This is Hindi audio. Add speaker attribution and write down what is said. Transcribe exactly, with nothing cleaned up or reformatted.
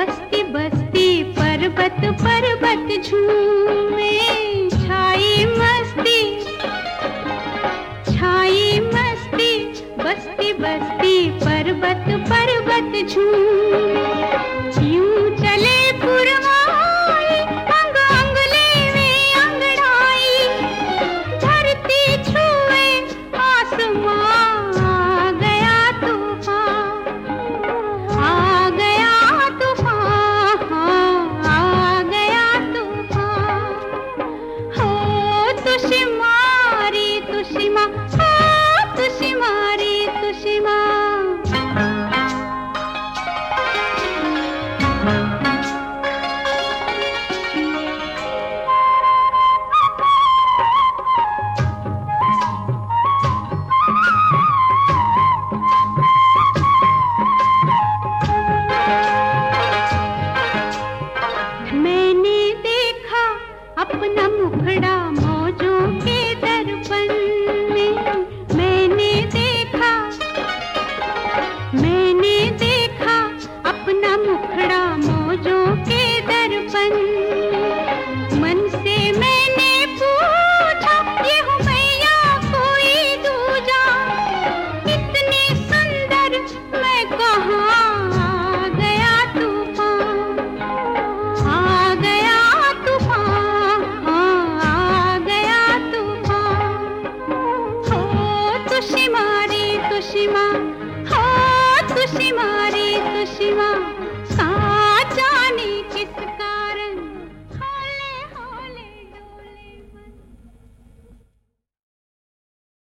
Speaker 1: बस्ती बस्ती पर्वत पर्वत झूमे, छाई मस्ती छाई मस्ती, बस्ती बस्ती पर्वत पर्वत झूमे। यूं चले पुरवाई, अंग अंग लेवे अंगड़ाई, धरती छुए आसमां, आ गया तूफान, आ गया तूफान, आ गया तूफान। हो तुषिमारी तुषिमा, हो तुषिमारी तुषिमा। मैंने देखा अपना मुखड़ा मौजों के दर्पण में, मैंने देखा मैंने देखा अपना मुखड़ा मौजों के दर्पण में। मन से मैंने पूछा, ये हूँ मैं या कोई दूजा, इतनी सुंदर मैं कहाँ। आ गया तूफान, आ गया तूफान, आ गया तूफान। हो तुषिमारी तुषिमा,